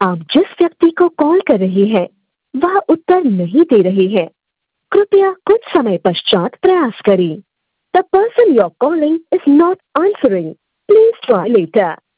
आप जिस व्यक्ति को कॉल कर रहे हैं वह उत्तर नहीं दे रहे हैं। कृपया कुछ समय पश्चात प्रयास करें। The person you are calling is not answering. Please try letter.